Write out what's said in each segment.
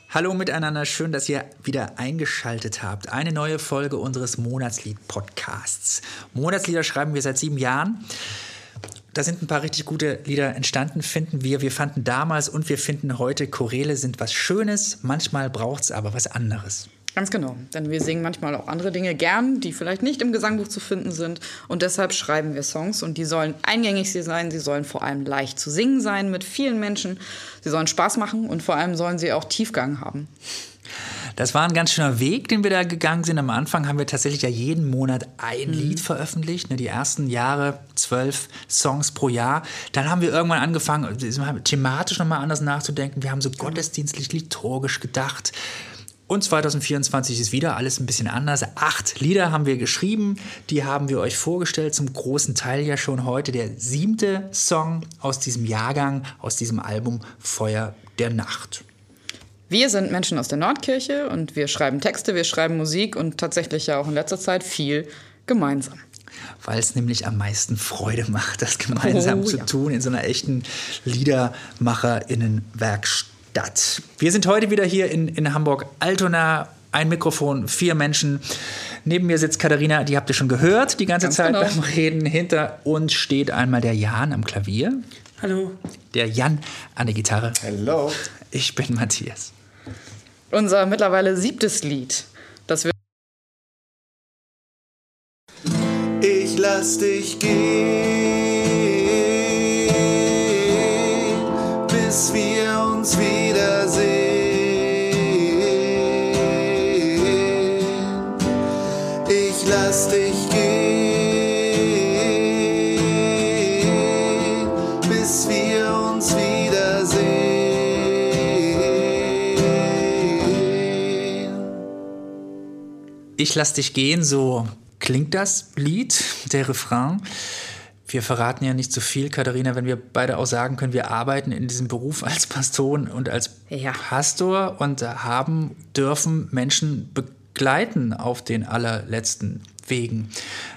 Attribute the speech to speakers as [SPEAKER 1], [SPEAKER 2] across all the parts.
[SPEAKER 1] Hallo miteinander, schön, dass ihr wieder eingeschaltet habt. Eine neue Folge unseres Monatslied-Podcasts. Monatslieder schreiben wir seit 7 Jahren. Da sind ein paar richtig gute Lieder entstanden, finden wir. Wir fanden damals und wir finden heute, Choräle sind was Schönes, manchmal braucht es aber was anderes.
[SPEAKER 2] Ganz genau, denn wir singen manchmal auch andere Dinge gern, die vielleicht nicht im Gesangbuch zu finden sind. Und deshalb schreiben wir Songs und die sollen eingängig sein, sie sollen vor allem leicht zu singen sein mit vielen Menschen. Sie sollen Spaß machen und vor allem sollen sie auch Tiefgang haben.
[SPEAKER 1] Das war ein ganz schöner Weg, den wir da gegangen sind. Am Anfang haben wir tatsächlich ja jeden Monat ein Lied veröffentlicht. Die ersten Jahre 12 Songs pro Jahr. Dann haben wir irgendwann angefangen, thematisch nochmal anders nachzudenken. Wir haben so gottesdienstlich, liturgisch gedacht. Und 2024 ist wieder alles ein bisschen anders. 8 Lieder haben wir geschrieben, die haben wir euch vorgestellt, zum großen Teil ja schon heute. Der 7. Song aus diesem Jahrgang, aus diesem Album Feuer der Nacht.
[SPEAKER 2] Wir sind Menschen aus der Nordkirche und wir schreiben Texte, wir schreiben Musik und tatsächlich ja auch in letzter Zeit viel gemeinsam.
[SPEAKER 1] Weil es nämlich am meisten Freude macht, das gemeinsam zu tun in so einer echten LiedermacherInnen-Werkstatt. Wir sind heute wieder hier in Hamburg-Altona. Ein Mikrofon, 4 Menschen. Neben mir sitzt Katharina, die habt ihr schon gehört die ganze Ganz Zeit beim Reden. Hinter uns steht einmal der Jan am Klavier.
[SPEAKER 3] Hallo.
[SPEAKER 1] Der Jan an der Gitarre.
[SPEAKER 4] Hallo.
[SPEAKER 1] Ich bin Matthias.
[SPEAKER 2] Unser mittlerweile 7. Lied, das wir...
[SPEAKER 4] Ich lass dich gehen, bis wir uns wiedersehen. Ich lass dich gehen, bis wir uns wiedersehen.
[SPEAKER 1] Ich lass dich gehen, so klingt das Lied, der Refrain. Wir verraten ja nicht so viel, Katharina, wenn wir beide auch sagen können, wir arbeiten in diesem Beruf als Pastoren und als Pastor und dürfen Menschen begleiten auf den allerletzten Wegen.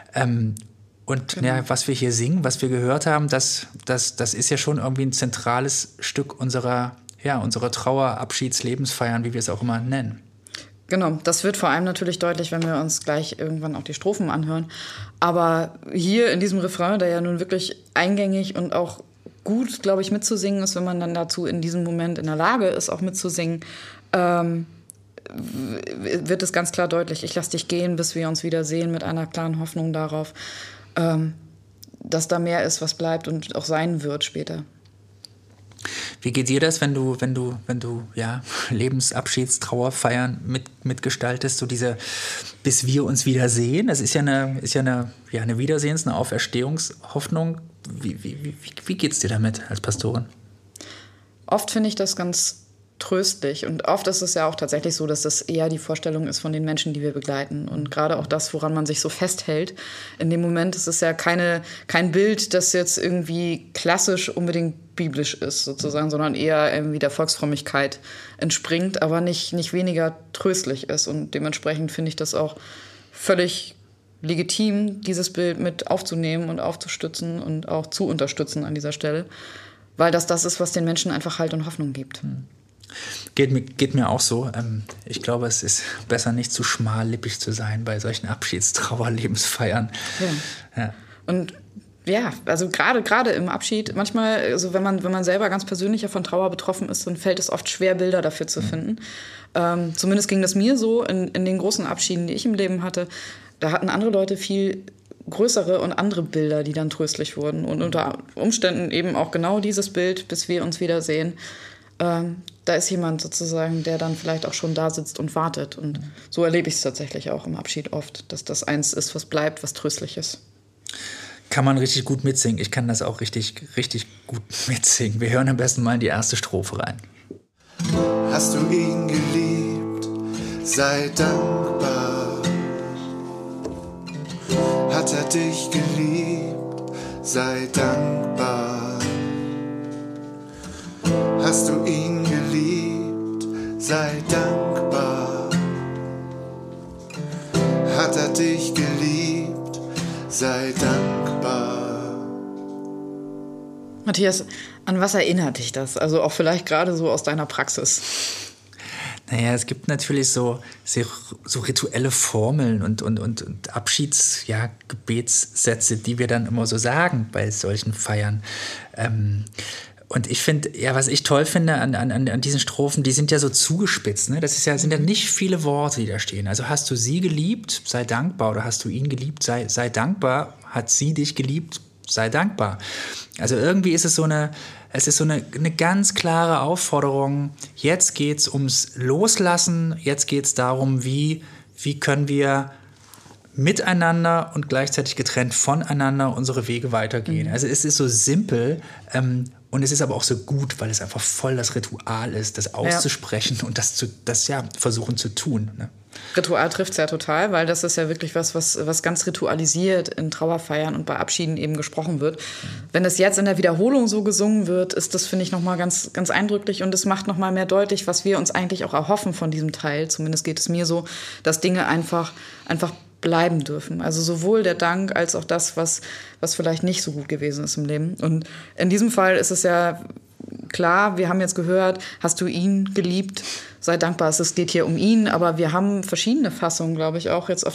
[SPEAKER 1] Was wir hier singen, was wir gehört haben, das ist ja schon irgendwie ein zentrales Stück unserer Trauer, Abschieds-, Lebensfeiern, wie wir es auch immer nennen.
[SPEAKER 2] Genau, das wird vor allem natürlich deutlich, wenn wir uns gleich irgendwann auch die Strophen anhören. Aber hier in diesem Refrain, der ja nun wirklich eingängig und auch gut, glaube ich, mitzusingen ist, wenn man dann dazu in diesem Moment in der Lage ist, auch mitzusingen, wird es ganz klar deutlich. Ich lass dich gehen, bis wir uns wiedersehen, mit einer klaren Hoffnung darauf, dass da mehr ist, was bleibt und auch sein wird später.
[SPEAKER 1] Wie geht dir das, wenn du Lebensabschiedstrauerfeiern mitgestaltest, so diese, bis wir uns wiedersehen? Das ist ja eine Wiedersehens-, eine Auferstehungshoffnung. Wie geht's dir damit als Pastorin?
[SPEAKER 2] Oft finde ich das ganz tröstlich und oft ist es ja auch tatsächlich so, dass das eher die Vorstellung ist von den Menschen, die wir begleiten und gerade auch das, woran man sich so festhält. In dem Moment ist es ja kein Bild, das jetzt irgendwie klassisch unbedingt biblisch ist sozusagen, sondern eher irgendwie der Volksfrömmigkeit entspringt, aber nicht weniger tröstlich ist und dementsprechend finde ich das auch völlig legitim, dieses Bild mit aufzunehmen und aufzustützen und auch zu unterstützen an dieser Stelle, weil das ist, was den Menschen einfach Halt und Hoffnung gibt.
[SPEAKER 1] Geht mir auch so. Ich glaube, es ist besser, nicht zu schmallippig zu sein bei solchen Abschiedstrauerlebensfeiern. Ja. Und
[SPEAKER 2] ja, also gerade im Abschied, manchmal, also wenn man selber ganz persönlich von Trauer betroffen ist, dann fällt es oft schwer, Bilder dafür zu finden. Zumindest ging das mir so in den großen Abschieden, die ich im Leben hatte. Da hatten andere Leute viel größere und andere Bilder, die dann tröstlich wurden. Und unter Umständen eben auch genau dieses Bild, bis wir uns wiedersehen. Da ist jemand sozusagen, der dann vielleicht auch schon da sitzt und wartet. Und so erlebe ich es tatsächlich auch im Abschied oft, dass das eins ist, was bleibt, was tröstlich ist.
[SPEAKER 1] Kann man richtig gut mitsingen. Ich kann das auch richtig, richtig gut mitsingen. Wir hören am besten mal in die erste Strophe rein.
[SPEAKER 4] Hast du ihn geliebt, sei dankbar. Hat er dich geliebt, sei dankbar. Hast du ihn geliebt, sei dankbar. Hat er dich geliebt, sei dankbar.
[SPEAKER 2] Matthias, an was erinnert dich das? Also auch vielleicht gerade so aus deiner Praxis.
[SPEAKER 1] Naja, es gibt natürlich so rituelle Formeln und Gebetssätze, die wir dann immer so sagen bei solchen Feiern. Und ich finde, ja, was ich toll finde an diesen Strophen, die sind ja so zugespitzt. Ne? Sind ja nicht viele Worte, die da stehen. Also hast du sie geliebt, sei dankbar. Oder hast du ihn geliebt, sei dankbar. Hat sie dich geliebt, sei dankbar. Also irgendwie ist es so eine ganz klare Aufforderung. Jetzt geht's ums Loslassen. Jetzt geht's darum, wie können wir miteinander und gleichzeitig getrennt voneinander unsere Wege weitergehen. Also es ist so simpel, und es ist aber auch so gut, weil es einfach voll das Ritual ist, das auszusprechen und das versuchen zu tun. Ne?
[SPEAKER 2] Ritual trifft es ja total, weil das ist ja wirklich was ganz ritualisiert in Trauerfeiern und bei Abschieden eben gesprochen wird. Wenn das jetzt in der Wiederholung so gesungen wird, ist das, finde ich, nochmal ganz, ganz eindrücklich und es macht nochmal mehr deutlich, was wir uns eigentlich auch erhoffen von diesem Teil. Zumindest geht es mir so, dass Dinge einfach bleiben dürfen. Also sowohl der Dank als auch das, was vielleicht nicht so gut gewesen ist im Leben. Und in diesem Fall ist es ja klar, wir haben jetzt gehört, hast du ihn geliebt, sei dankbar, es geht hier um ihn, aber wir haben verschiedene Fassungen, glaube ich, auch jetzt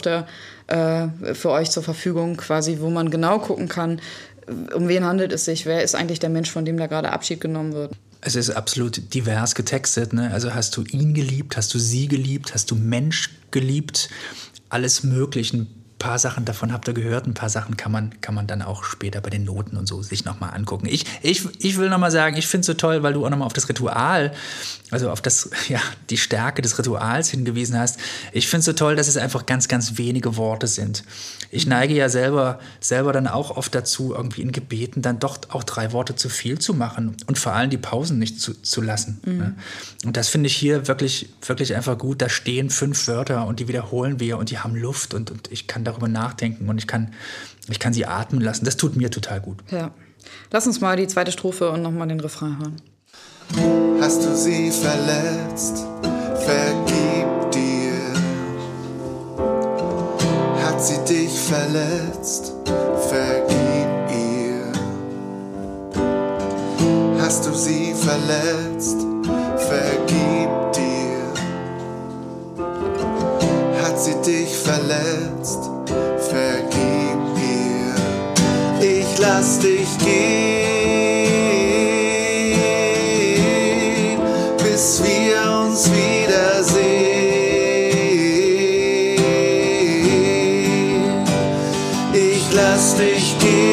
[SPEAKER 2] für euch zur Verfügung quasi, wo man genau gucken kann, um wen handelt es sich, wer ist eigentlich der Mensch, von dem da gerade Abschied genommen wird.
[SPEAKER 1] Es ist absolut divers getextet. Ne? Also hast du ihn geliebt, hast du sie geliebt, hast du Mensch geliebt, alles Mögliche. Ein paar Sachen davon habt ihr gehört, ein paar Sachen kann man dann auch später bei den Noten und so sich nochmal angucken. Ich will nochmal sagen, ich finde es so toll, weil du auch nochmal auf das Ritual, also auf die Stärke des Rituals hingewiesen hast. Ich finde es so toll, dass es einfach ganz, ganz wenige Worte sind. Ich neige ja selber dann auch oft dazu, irgendwie in Gebeten dann doch auch 3 Worte zu viel zu machen und vor allem die Pausen nicht zu lassen. Ne? Und das finde ich hier wirklich, wirklich einfach gut. Da stehen 5 Wörter und die wiederholen wir und die haben Luft und ich kann darüber nachdenken und ich kann sie atmen lassen. Das tut mir total gut.
[SPEAKER 2] Ja. Lass uns mal die zweite Strophe und nochmal den Refrain hören.
[SPEAKER 4] Hast du sie verletzt? Vergib dir. Hat sie dich verletzt? Vergib ihr. Hast du sie verletzt? Vergib dir. Hat sie dich verletzt? Vergib ihr. Ich lass dich gehen, bis wir uns wiedersehen. Ich lass dich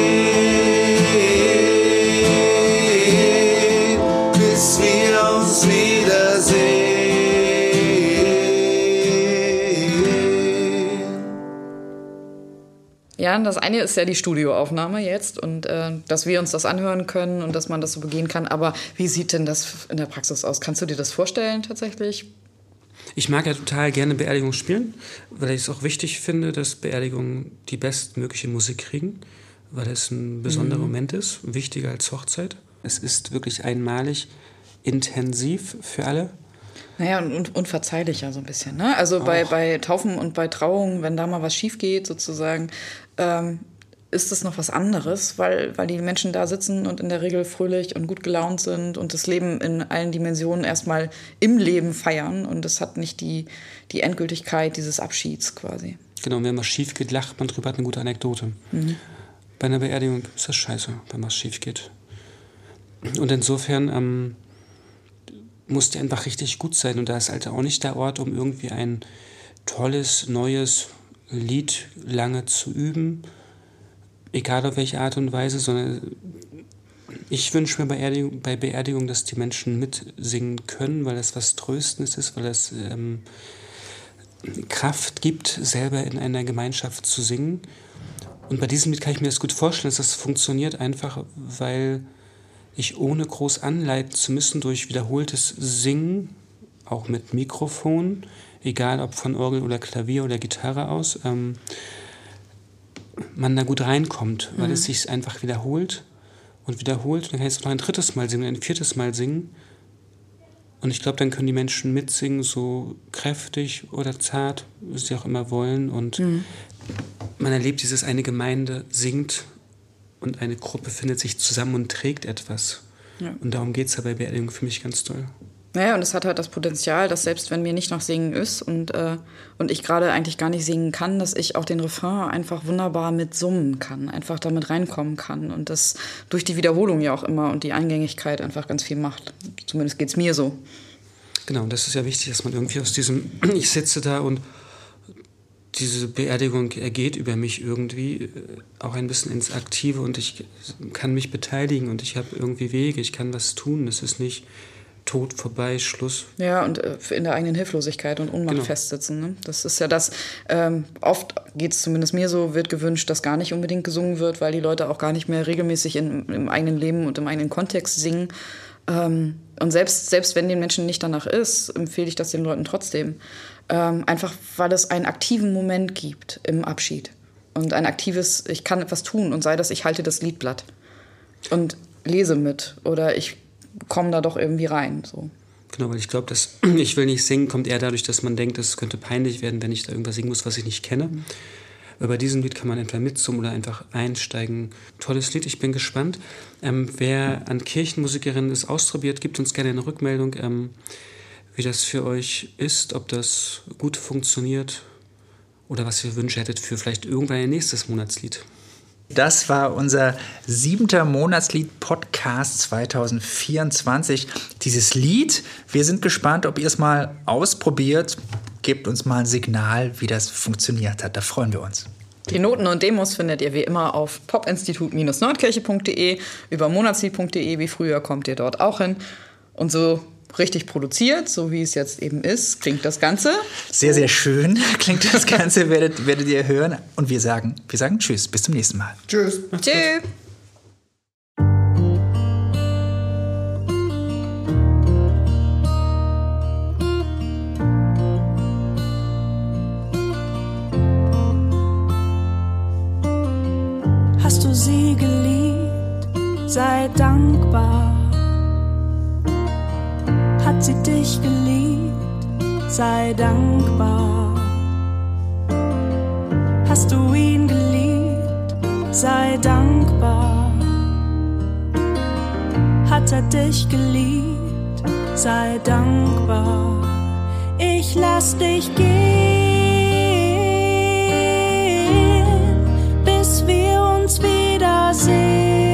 [SPEAKER 4] gehen, bis wir uns wiedersehen.
[SPEAKER 2] Ja, das eine ist ja die Studioaufnahme jetzt und dass wir uns das anhören können und dass man das so begehen kann. Aber wie sieht denn das in der Praxis aus? Kannst du dir das vorstellen tatsächlich?
[SPEAKER 3] Ich mag ja total gerne Beerdigungen spielen, weil ich es auch wichtig finde, dass Beerdigungen die bestmögliche Musik kriegen, weil es ein besonderer Moment ist, wichtiger als Hochzeit. Es ist wirklich einmalig, intensiv für alle.
[SPEAKER 2] Naja, und unverzeihlicher so ein bisschen. Ne? Also bei Taufen und bei Trauungen, wenn da mal was schief geht sozusagen, ist das noch was anderes, weil die Menschen da sitzen und in der Regel fröhlich und gut gelaunt sind und das Leben in allen Dimensionen erstmal im Leben feiern und es hat nicht die Endgültigkeit dieses Abschieds quasi.
[SPEAKER 3] Genau, wenn was schief geht, lacht man drüber, hat eine gute Anekdote. Bei einer Beerdigung ist das scheiße, wenn was schief geht. Und insofern muss die einfach richtig gut sein und da ist halt auch nicht der Ort, um irgendwie ein tolles, neues Lied lange zu üben, egal auf welche Art und Weise, sondern ich wünsche mir bei Beerdigung, dass die Menschen mitsingen können, weil das was Tröstendes ist, weil es Kraft gibt, selber in einer Gemeinschaft zu singen. Und bei diesem Lied kann ich mir das gut vorstellen, dass das funktioniert einfach, weil ich ohne groß anleiten zu müssen durch wiederholtes Singen, auch mit Mikrofon, egal ob von Orgel oder Klavier oder Gitarre aus, man da gut reinkommt, weil es sich einfach wiederholt und dann kann ich jetzt noch ein 3. Mal singen, ein 4. Mal singen und ich glaube, dann können die Menschen mitsingen, so kräftig oder zart, wie sie auch immer wollen und man erlebt eine Gemeinde singt und eine Gruppe findet sich zusammen und trägt etwas. Ja. Und darum geht es ja bei Beerdigung für mich ganz toll.
[SPEAKER 2] Naja, und es hat halt das Potenzial, dass selbst wenn mir nicht nach Singen ist und ich gerade eigentlich gar nicht singen kann, dass ich auch den Refrain einfach wunderbar mit summen kann, einfach damit reinkommen kann und das durch die Wiederholung ja auch immer und die Eingängigkeit einfach ganz viel macht. Zumindest geht's mir so.
[SPEAKER 3] Genau, und das ist ja wichtig, dass man irgendwie aus diesem ich sitze da und diese Beerdigung ergeht über mich irgendwie auch ein bisschen ins Aktive und ich kann mich beteiligen und ich habe irgendwie Wege, ich kann was tun. Es ist nicht Tod, vorbei, Schluss.
[SPEAKER 2] Ja, und in der eigenen Hilflosigkeit und Ohnmacht festsitzen. Ne? Das ist ja das, oft geht es zumindest mir so, wird gewünscht, dass gar nicht unbedingt gesungen wird, weil die Leute auch gar nicht mehr regelmäßig im eigenen Leben und im eigenen Kontext singen. Und selbst wenn den Menschen nicht danach ist, empfehle ich das den Leuten trotzdem. Einfach, weil es einen aktiven Moment gibt im Abschied. Und ein aktives, ich kann etwas tun und sei das, ich halte das Liedblatt und lese mit oder ich komme da doch irgendwie rein. So.
[SPEAKER 3] Genau, weil ich glaube, dass ich will nicht singen, kommt eher dadurch, dass man denkt, es könnte peinlich werden, wenn ich da irgendwas singen muss, was ich nicht kenne. Aber bei diesem Lied kann man entweder mitsummen oder einfach einsteigen. Tolles Lied, ich bin gespannt. Wer an Kirchenmusikerinnen ist, ausprobiert, gibt uns gerne eine Rückmeldung, wie das für euch ist, ob das gut funktioniert oder was ihr Wünsche hättet für vielleicht irgendwann ein nächstes Monatslied.
[SPEAKER 1] Das war unser 7. Monatslied-Podcast 2024. Dieses Lied, wir sind gespannt, ob ihr es mal ausprobiert. Gebt uns mal ein Signal, wie das funktioniert hat. Da freuen wir uns.
[SPEAKER 2] Die Noten und Demos findet ihr wie immer auf popinstitut-nordkirche.de, über monatslied.de, wie früher kommt ihr dort auch hin. Und so richtig produziert, so wie es jetzt eben ist, klingt das Ganze.
[SPEAKER 1] Sehr, sehr schön klingt das Ganze, werdet ihr hören. Und wir sagen Tschüss, bis zum nächsten Mal.
[SPEAKER 4] Tschüss.
[SPEAKER 2] Tschüss.
[SPEAKER 5] Hast du sie geliebt? Sei dankbar. Hat sie dich geliebt? Sei dankbar. Hast du ihn geliebt? Sei dankbar. Hat er dich geliebt? Sei dankbar. Ich lass dich gehen, bis wir uns wiedersehen.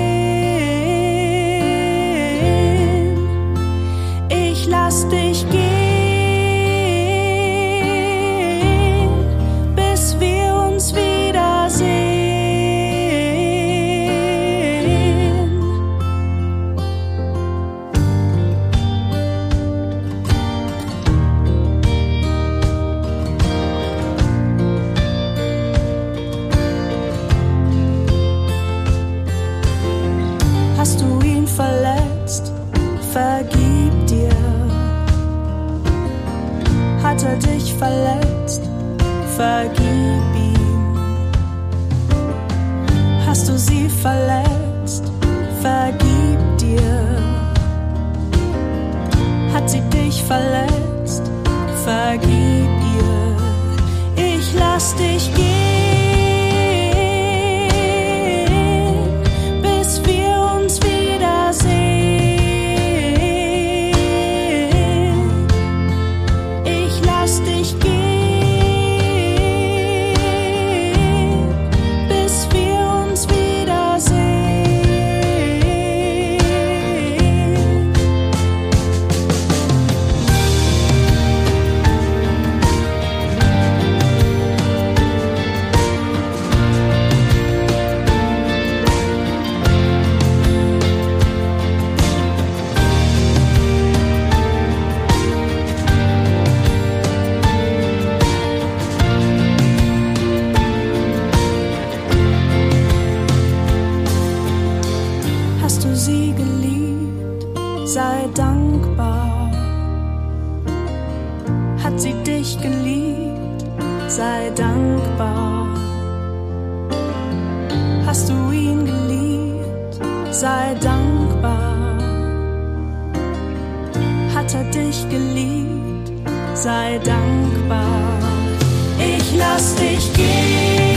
[SPEAKER 5] Ich lass dich gehen, bis wir uns wiedersehen. Hast du ihn verletzt? Vergib dir. Hat er dich verletzt? Vergib ihm. Hast du sie verletzt? Vergib dir. Hat sie dich verletzt? Vergib ihr. Ich lass dich gehen, bis wir uns wiedersehen. Ich lass dich gehen, bis wir uns wiedersehen. Hast du sie geliebt? Sei dankbar. Hat sie dich geliebt? Sei dankbar. Hast du ihn geliebt? Sei dankbar. Hat er dich geliebt? Sei dankbar. Ich lass dich gehen.